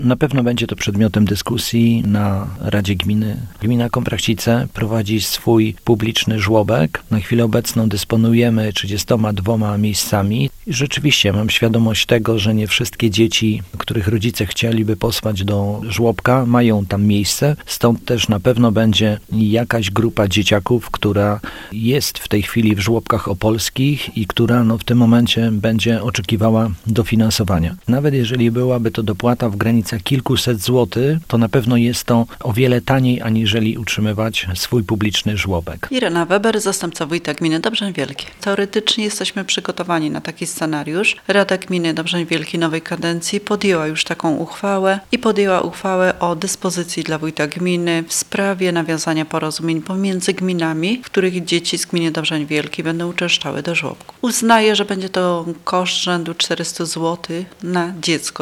Na pewno będzie to przedmiotem dyskusji na Radzie Gminy. Gmina Komprachcice prowadzi swój publiczny żłobek. Na chwilę obecną dysponujemy 32 miejscami. I rzeczywiście mam świadomość tego, że nie wszystkie dzieci, których rodzice chcieliby posłać do żłobka, mają tam miejsce. Stąd też na pewno będzie jakaś grupa dzieciaków, która jest w tej chwili w żłobkach opolskich i która w tym momencie będzie oczekiwała dofinansowania. Nawet jeżeli byłaby to dopłata w granicach kilkuset złotych, to na pewno jest to o wiele taniej, aniżeli utrzymywać swój publiczny żłobek. Irena Weber, zastępca wójta gminy Dobrzeń Wielki. Teoretycznie jesteśmy przygotowani na taki scenariusz. Rada Gminy Dobrzeń Wielki nowej kadencji podjęła już taką uchwałę i podjęła uchwałę o dyspozycji dla wójta gminy w sprawie nawiązania porozumień pomiędzy gminami, w których dzieci z gminy Dobrzeń Wielki będą uczęszczały do żłobku. Uznaje, że będzie to koszt rzędu 400 zł na dziecko.